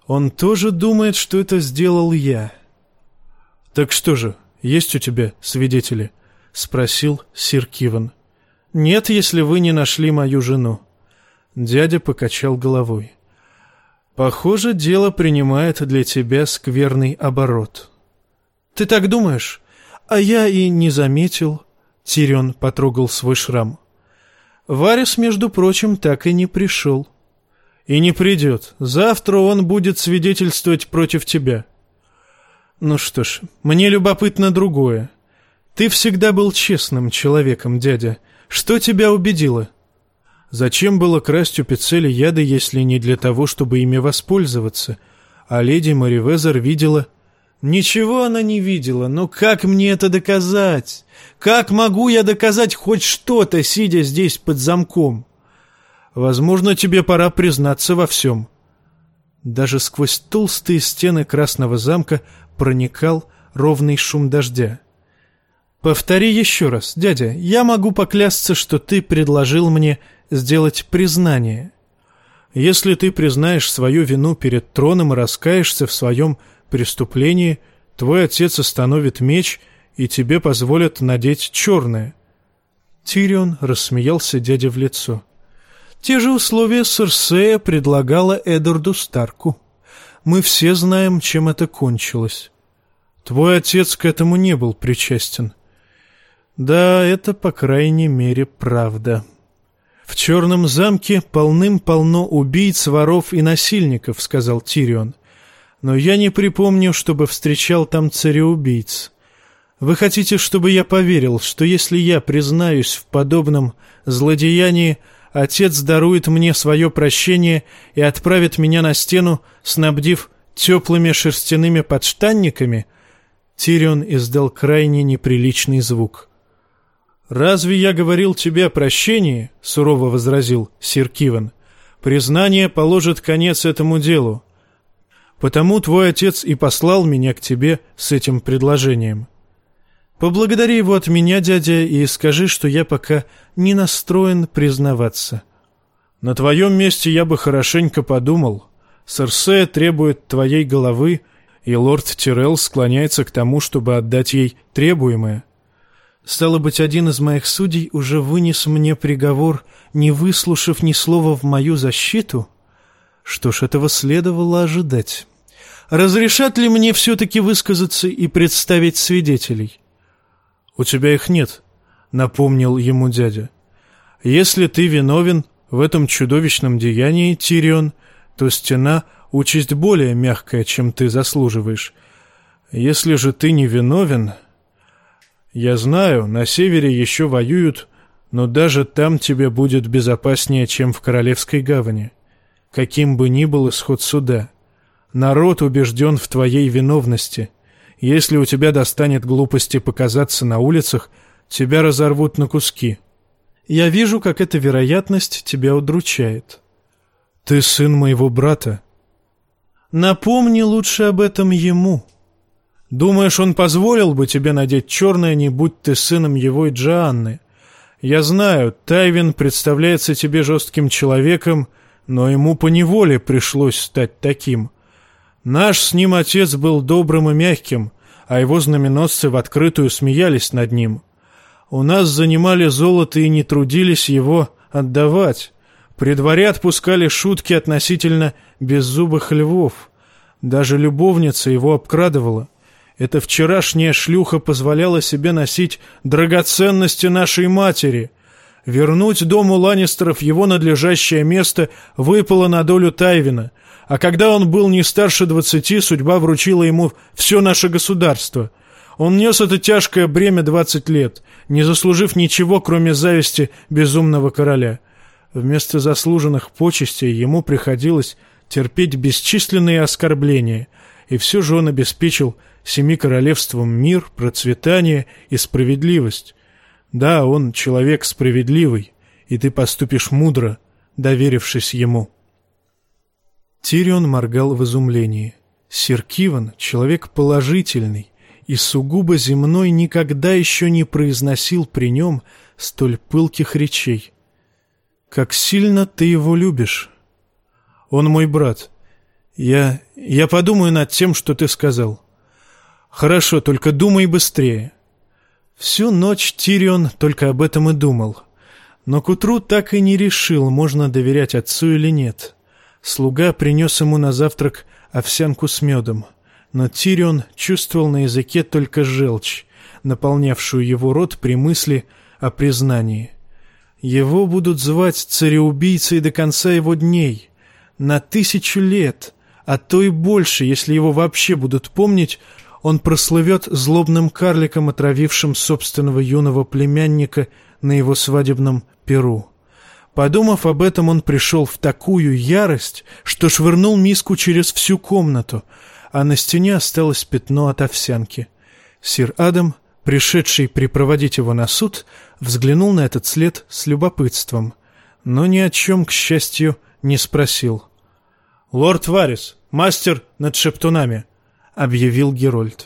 Он тоже думает, что это сделал я. Так что же, есть у тебя свидетели? Спросил сир Киван. Нет, если вы не нашли мою жену. Дядя покачал головой. Похоже, дело принимает для тебя скверный оборот. Ты так думаешь? А я и не заметил. Тирион потрогал свой шрам. Варис, между прочим, так и не пришел. И не придет. Завтра он будет свидетельствовать против тебя. Ну что ж, мне любопытно другое. Ты всегда был честным человеком, дядя. Что тебя убедило? Зачем было красть у Пиццели яды, если не для того, чтобы ими воспользоваться? А леди Маривезер видела... Ничего она не видела, но как мне это доказать? Как могу я доказать хоть что-то, сидя здесь под замком? Возможно, тебе пора признаться во всем. Даже сквозь толстые стены Красного замка проникал ровный шум дождя. Повтори еще раз, дядя, я могу поклясться, что ты предложил мне сделать признание. Если ты признаешь свою вину перед троном и раскаешься в своем преступлении, твой отец остановит меч, и тебе позволят надеть черное. Тирион рассмеялся дяде в лицо. Те же условия Серсея предлагала Эддарду Старку. Мы все знаем, чем это кончилось. Твой отец к этому не был причастен. Да, это, по крайней мере, правда. В Черном замке полным-полно убийц, воров и насильников, сказал Тирион. Но я не припомню, чтобы встречал там цареубийц. Вы хотите, чтобы я поверил, что если я признаюсь в подобном злодеянии, отец дарует мне свое прощение и отправит меня на стену, снабдив теплыми шерстяными подштанниками? Тирион издал крайне неприличный звук. «Разве я говорил тебе о прощении?» — сурово возразил сир Киван. «Признание положит конец этому делу. Потому твой отец и послал меня к тебе с этим предложением. Поблагодари его от меня, дядя, и скажи, что я пока не настроен признаваться. На твоем месте я бы хорошенько подумал. Серсея требует твоей головы, и лорд Тирелл склоняется к тому, чтобы отдать ей требуемое. Стало быть, один из моих судей уже вынес мне приговор, не выслушав ни слова в мою защиту? Что ж, этого следовало ожидать. Разрешат ли мне все-таки высказаться и представить свидетелей? У тебя их нет, напомнил ему дядя. Если ты виновен в этом чудовищном деянии, Тирион, то стена — участь более мягкая, чем ты заслуживаешь. Если же ты не виновен... Я знаю, на севере еще воюют, но даже там тебе будет безопаснее, чем в Королевской гавани. Каким бы ни был исход суда. Народ убежден в твоей виновности. Если у тебя достанет глупости показаться на улицах, тебя разорвут на куски. Я вижу, как эта вероятность тебя удручает. Ты сын моего брата. Напомни лучше об этом ему. Думаешь, он позволил бы тебе надеть черное, не будь ты сыном его и Джоанны? Я знаю, Тайвин представляется тебе жестким человеком, но ему поневоле пришлось стать таким. Наш с ним отец был добрым и мягким, а его знаменосцы в открытую смеялись над ним. У нас занимали золото и не трудились его отдавать. При дворе отпускали шутки относительно беззубых львов. Даже любовница его обкрадывала. Эта вчерашняя шлюха позволяла себе носить драгоценности нашей матери. Вернуть дому Ланнистеров его надлежащее место выпало на долю Тайвина, а когда он был не старше 20, судьба вручила ему все наше государство. Он нес это тяжкое бремя 20 лет, не заслужив ничего, кроме зависти безумного короля. Вместо заслуженных почестей ему приходилось терпеть бесчисленные оскорбления, и все же он обеспечил 7 королевствам мир, процветание и справедливость. Да, он человек справедливый, и ты поступишь мудро, доверившись ему». Тирион моргал в изумлении. Сир Киван, человек положительный и сугубо земной, никогда еще не произносил при нем столь пылких речей. «Как сильно ты его любишь!» «Он мой брат. Я подумаю над тем, что ты сказал. Хорошо, только думай быстрее. Всю ночь Тирион только об этом и думал. Но к утру так и не решил, можно доверять отцу или нет. Слуга принес ему на завтрак овсянку с медом. Но Тирион чувствовал на языке только желчь, наполнявшую его рот при мысли о признании. Его будут звать цареубийцей до конца его дней, на 1000 лет, а то и больше, если его вообще будут помнить. Он прослывет злобным карликом, отравившим собственного юного племянника на его свадебном пиру. Подумав об этом, он пришел в такую ярость, что швырнул миску через всю комнату, а на стене осталось пятно от овсянки. Сир Адам, пришедший припроводить его на суд, взглянул на этот след с любопытством, но ни о чем, к счастью, не спросил. «Лорд Варис, мастер над шептунами», — объявил Герольд.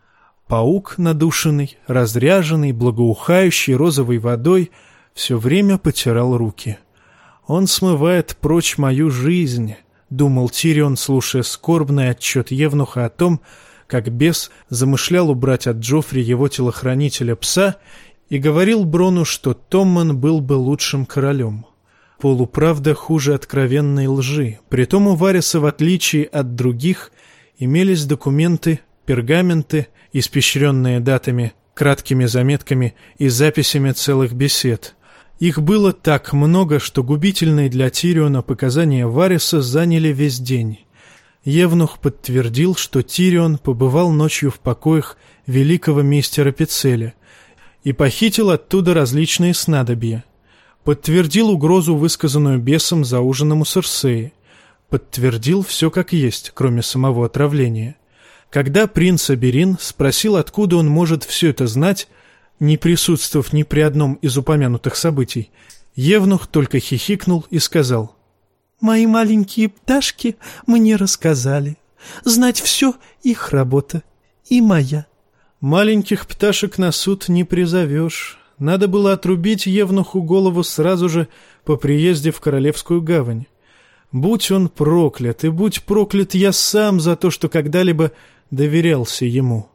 Паук надушенный, разряженный, благоухающий розовой водой, все время потирал руки. «Он смывает прочь мою жизнь», — думал Тирион, слушая скорбный отчет евнуха о том, как бес замышлял убрать от Джоффри его телохранителя-пса и говорил Брону, что Томман был бы лучшим королем. Полуправда хуже откровенной лжи. Притом у Вариса, в отличие от других, имелись документы, пергаменты, испещренные датами, краткими заметками и записями целых бесед. Их было так много, что губительные для Тириона показания Вариса заняли весь день. Евнух подтвердил, что Тирион побывал ночью в покоях великого мистера Пицеля и похитил оттуда различные снадобья. Подтвердил угрозу, высказанную бесом за ужином у Серсеи. Подтвердил все как есть, кроме самого отравления. Когда принц Аберин спросил, откуда он может все это знать, не присутствовав ни при одном из упомянутых событий, евнух только хихикнул и сказал: «Мои маленькие пташки мне рассказали. Знать все — их работа, и моя». Маленьких пташек на суд не призовешь. Надо было отрубить евнуху голову сразу же по приезде в Королевскую гавань. Будь он проклят, и будь проклят я сам за то, что когда-либо доверялся ему.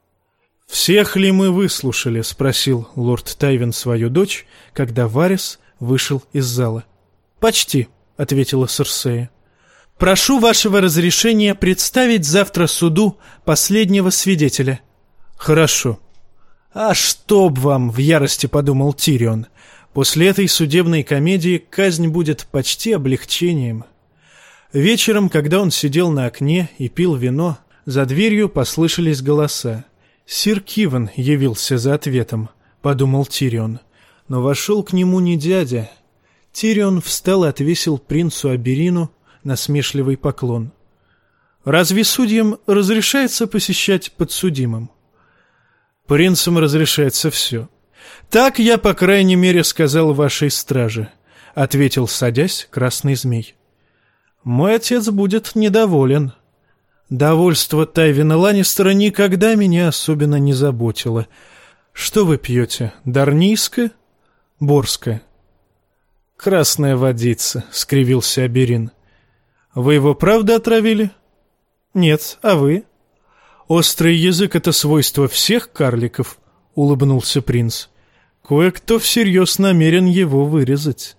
«Всех ли мы выслушали?» — спросил лорд Тайвин свою дочь, когда Варис вышел из зала. «Почти», — ответила Серсея. «Прошу вашего разрешения представить завтра суду последнего свидетеля». «Хорошо». «А чтоб вам!» — в ярости подумал Тирион. «После этой судебной комедии казнь будет почти облегчением». Вечером, когда он сидел на окне и пил вино, за дверью послышались голоса. «Сир Киван явился за ответом», — подумал Тирион. Но вошел к нему не дядя. Тирион встал и отвесил принцу Аберину насмешливый поклон. «Разве судьям разрешается посещать подсудимым?» «Принцам разрешается все. Так я, по крайней мере, сказал вашей страже», — ответил, садясь, красный змей. «Мой отец будет недоволен. Довольство Тайвина Ланнистера никогда меня особенно не заботило. Что вы пьете, дарнийское? Борское?» «Красная водица», — скривился Аберин. «Вы его правда отравили?» «Нет, а вы?» «Острый язык — это свойство всех карликов», — улыбнулся принц. «Кое-кто всерьез намерен его вырезать».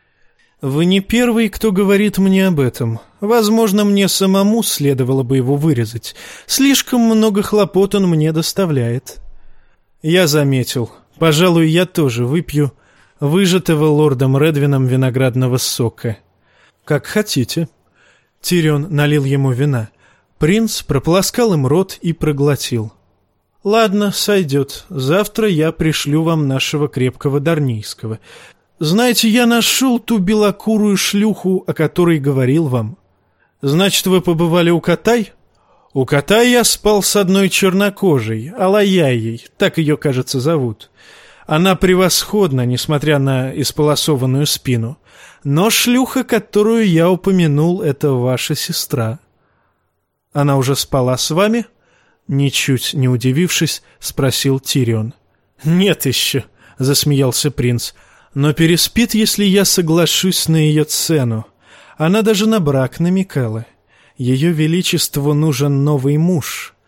«Вы не первый, кто говорит мне об этом. Возможно, мне самому следовало бы его вырезать. Слишком много хлопот он мне доставляет». «Я заметил. Пожалуй, я тоже выпью выжатого лордом Редвином виноградного сока». «Как хотите». Тирион налил ему вина. Принц прополоскал им рот и проглотил. «Ладно, сойдет. Завтра я пришлю вам нашего крепкого дарнийского. Знаете, я нашел ту белокурую шлюху, о которой говорил вам. Значит, вы побывали у Катай?» «У Катай я спал с одной чернокожей, Алаяей, так ее, кажется, зовут. Она превосходна, несмотря на исполосованную спину. Но шлюха, которую я упомянул, это ваша сестра». «Она уже спала с вами?» Ничуть не удивившись, спросил Тирион. «Нет еще», — засмеялся принц. «Но переспит, если я соглашусь на ее цену. Она даже на брак намекала. Ее Величеству нужен новый муж.